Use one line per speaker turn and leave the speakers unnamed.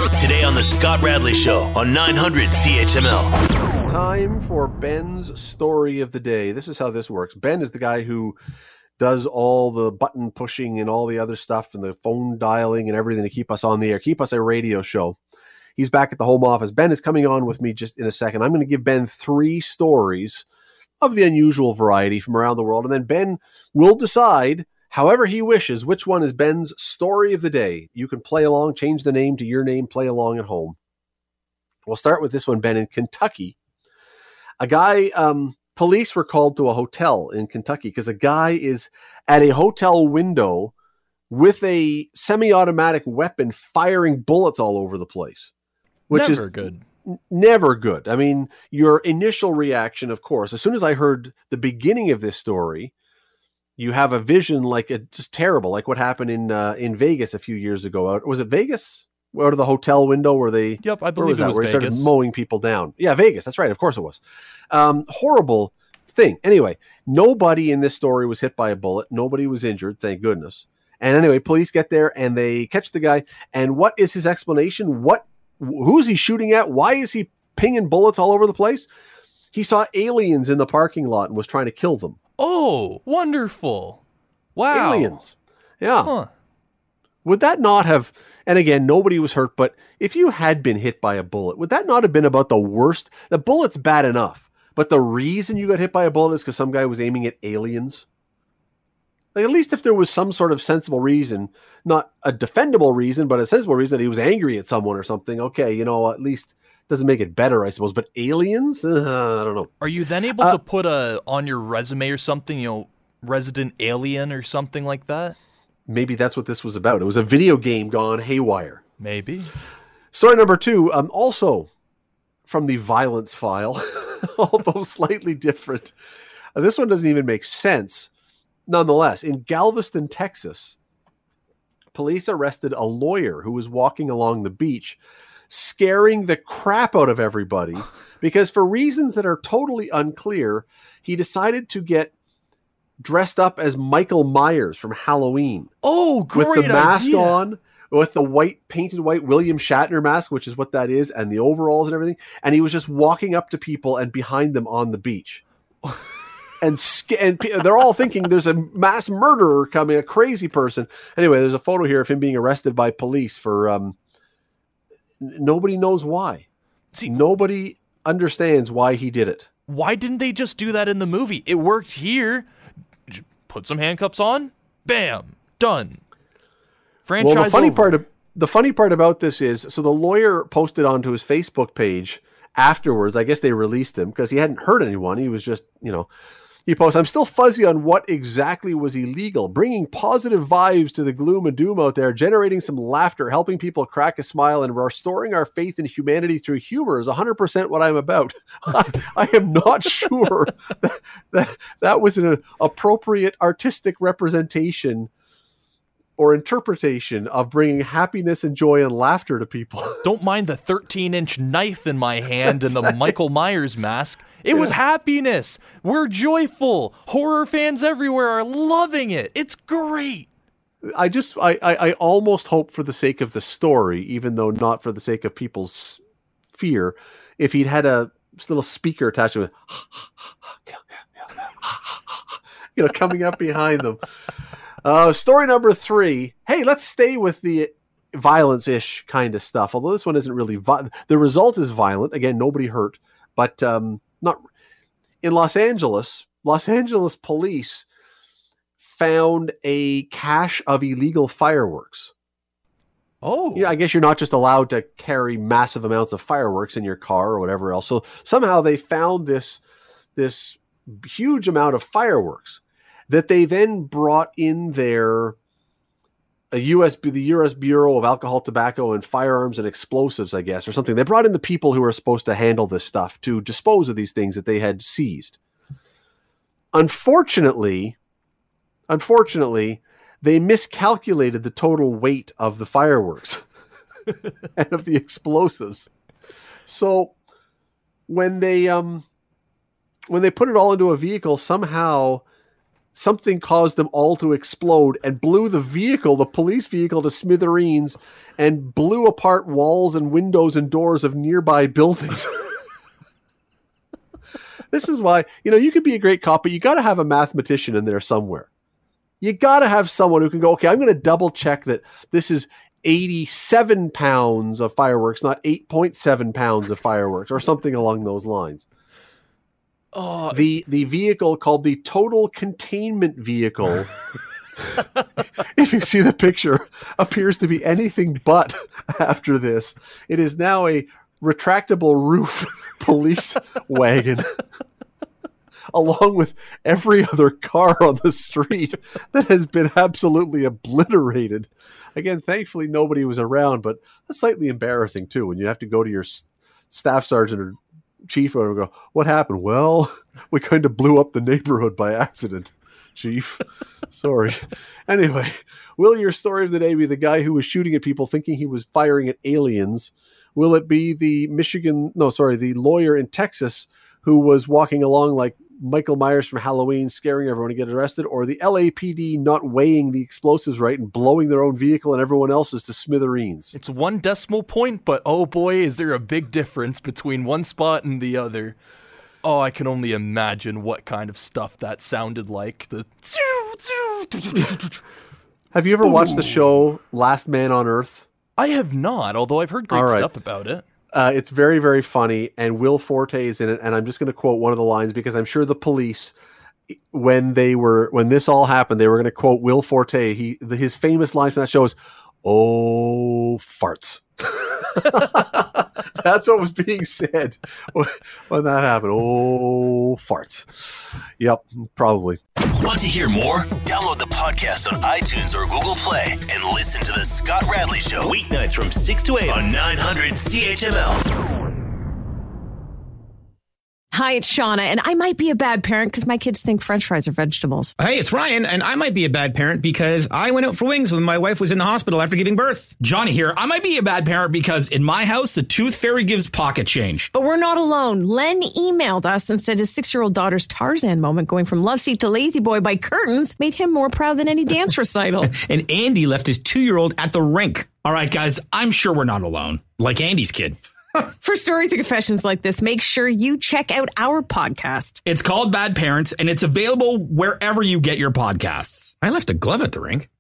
Today on the Scott Radley Show on 900 CHML.
Time for Ben's story of the day. This is how this works. Ben is the guy who does all the button pushing and all the other stuff and the phone dialing and everything to keep us on the air, keep us a radio show. He's back at the home office. Ben is coming on with me just in a second. I'm going to give Ben 3 stories of the unusual variety from around the world, and then Ben will decide, however he wishes, which one is Ben's story of the day. You can play along, change the name to your name, play along at home. We'll start with this one, Ben. In Kentucky, a guy, police were called to a hotel in Kentucky because a guy is at a hotel window with a semi-automatic weapon firing bullets all over the place. Which
never
is
good.
Never good. I mean, your initial reaction, of course, as soon as I heard the beginning of this story, you have a vision like just terrible, like what happened in Vegas a few years ago. Was it Vegas? Out of the hotel window where they...
Yep, I believe it was
where
Vegas.
He started mowing people down. Yeah, Vegas. That's right. Of course it was. Horrible thing. Anyway, nobody in this story was hit by a bullet. Nobody was injured, thank goodness. And anyway, police get there and they catch the guy. And what is his explanation? Who is he shooting at? Why is he pinging bullets all over the place? He saw aliens in the parking lot and was trying to kill them.
Oh, wonderful. Wow.
Aliens. Yeah.
Huh.
Would that not have, and again, nobody was hurt, but if you had been hit by a bullet, would that not have been about the worst? The bullet's bad enough, but the reason you got hit by a bullet is because some guy was aiming at aliens? Like, at least if there was some sort of sensible reason, not a defendable reason, but a sensible reason that he was angry at someone or something. Okay, at least doesn't make it better, I suppose. But aliens? I don't know.
Are you then able to put on your resume or something, resident alien or something like that?
Maybe that's what this was about. It was a video game gone haywire.
Maybe.
Story number 2, also from the violence file, although slightly different. This one doesn't even make sense. Nonetheless, in Galveston, Texas, police arrested a lawyer who was walking along the beach, scaring the crap out of everybody because for reasons that are totally unclear, he decided to get dressed up as Michael Myers from Halloween.
Oh, great
with the mask
idea.
on, with the painted white William Shatner mask, which is what that is, and the overalls and everything. And he was just walking up to people and behind them on the beach. And they're all thinking there's a mass murderer coming, a crazy person. Anyway, there's a photo here of him being arrested by police for nobody knows why.
See,
nobody understands why he did it.
Why didn't they just do that in the movie? It worked here. Put some handcuffs on. Bam. Done. Franchise
well,
over.
the funny part about this is, so the lawyer posted onto his Facebook page afterwards. I guess they released him because he hadn't hurt anyone. He was just, he posts, "I'm still fuzzy on what exactly was illegal. Bringing positive vibes to the gloom and doom out there, generating some laughter, helping people crack a smile, and restoring our faith in humanity through humor is 100% what I'm about." I am not sure that was an appropriate artistic representation or interpretation of bringing happiness and joy and laughter to people.
Don't mind the 13-inch knife in my hand and the Michael Myers mask. It was happiness. We're joyful. Horror fans everywhere are loving it. It's great.
I almost hope for the sake of the story, even though not for the sake of people's fear, if he'd had a little speaker attached to it, coming up behind them. Story number 3. Hey, let's stay with the violence-ish kind of stuff. Although this one isn't really the result is violent. Again, nobody hurt, but not in Los Angeles. Los Angeles police found a cache of illegal fireworks.
Oh,
I guess you're not just allowed to carry massive amounts of fireworks in your car or whatever else. So somehow they found this huge amount of fireworks that they then brought in the U.S. Bureau of Alcohol, Tobacco, and Firearms and Explosives, I guess, or something. They brought in the people who are supposed to handle this stuff to dispose of these things that they had seized. Unfortunately, they miscalculated the total weight of the fireworks and of the explosives. So when they put it all into a vehicle, somehow something caused them all to explode and blew the police vehicle, to smithereens and blew apart walls and windows and doors of nearby buildings. This is why, you could be a great cop, but you got to have a mathematician in there somewhere. You got to have someone who can go, okay, I'm going to double check that this is 87 pounds of fireworks, not 8.7 pounds of fireworks, or something along those lines. Oh, the vehicle called the Total Containment Vehicle, if you see the picture, appears to be anything but after this. It is now a retractable roof police wagon, along with every other car on the street, that has been absolutely obliterated. Again, thankfully nobody was around, but that's slightly embarrassing too when you have to go to your staff sergeant or chief and go, what happened? Well, we kind of blew up the neighborhood by accident, chief. Sorry. Anyway, will your story of the day be the guy who was shooting at people thinking he was firing at aliens? Will it be the lawyer in Texas who was walking along like Michael Myers from Halloween, scaring everyone to get arrested? Or the LAPD not weighing the explosives right and blowing their own vehicle and everyone else's to smithereens?
It's 1 decimal point, but oh boy, is there a big difference between one spot and the other. Oh, I can only imagine what kind of stuff that sounded like.
Have you ever watched the show Last Man on Earth?
I have not, although I've heard great stuff about it.
It's very, very funny, and Will Forte is in it, and I'm just going to quote one of the lines because I'm sure the police, when this all happened, they were going to quote Will Forte. His famous line from that show is, "Oh, farts." That's what was being said when that happened. Oh, farts. Yep, probably.
Want to hear more? Download the podcast on iTunes or Google Play and listen to The Scott Radley Show. Weeknights from 6 to 8 on 900 CHML.
Hi, it's Shauna, and I might be a bad parent because my kids think French fries are vegetables.
Hey, it's Ryan, and I might be a bad parent because I went out for wings when my wife was in the hospital after giving birth.
Johnny here. I might be a bad parent because in my house, the tooth fairy gives pocket change.
But we're not alone. Len emailed us and said his 6-year-old daughter's Tarzan moment going from love seat to lazy boy by curtains made him more proud than any dance recital.
And Andy left his 2-year-old at the rink.
All right, guys, I'm sure we're not alone. Like Andy's kid.
For stories and confessions like this, make sure you check out our podcast.
It's called Bad Parents, and it's available wherever you get your podcasts.
I left a glove at the rink.